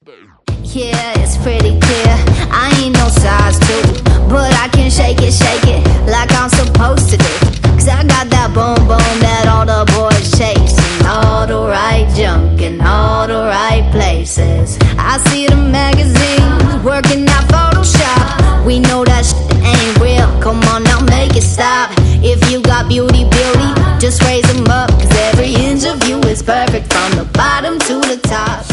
Yeah, it's pretty clear I ain't no size 2, but I can shake it like I'm supposed to do. Cause I got that boom boom that all the boys chase, and all the right junk in all the right places. I see the magazines working out Photoshop. We know that shit ain't real, come on now make it stop. If you got beauty, just raise them up. Cause every inch of you is perfect from the bottom to the top.